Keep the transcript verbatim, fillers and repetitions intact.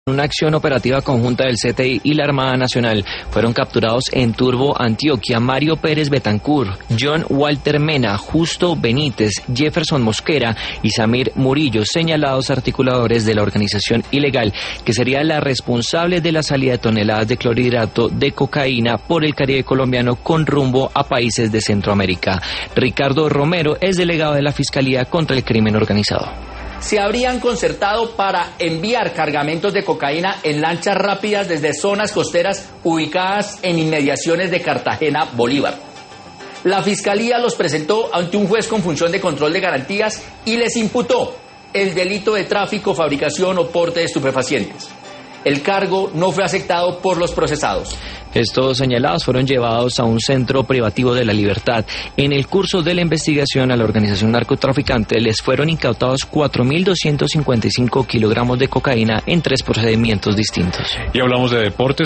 En una acción operativa conjunta del C T I y la Armada Nacional fueron capturados en Turbo, Antioquia, Mario Pérez Betancur, John Walter Mena, Justo Benítez, Jefferson Mosquera y Samir Murillo, señalados articuladores de la organización ilegal que sería la responsable de la salida de toneladas de clorhidrato de cocaína por el Caribe colombiano con rumbo a países de Centroamérica. Ricardo Romero es delegado de la Fiscalía contra el Crimen Organizado. Se habrían concertado para enviar cargamentos de cocaína en lanchas rápidas desde zonas costeras ubicadas en inmediaciones de Cartagena, Bolívar. La Fiscalía los presentó ante un juez con función de control de garantías y les imputó el delito de tráfico, fabricación o porte de estupefacientes. El cargo no fue aceptado por los procesados. Estos señalados fueron llevados a un centro privativo de la libertad. En el curso de la investigación a la organización narcotraficante les fueron incautados cuatro mil doscientos cincuenta y cinco kilogramos de cocaína en tres procedimientos distintos. Y hablamos de deportes.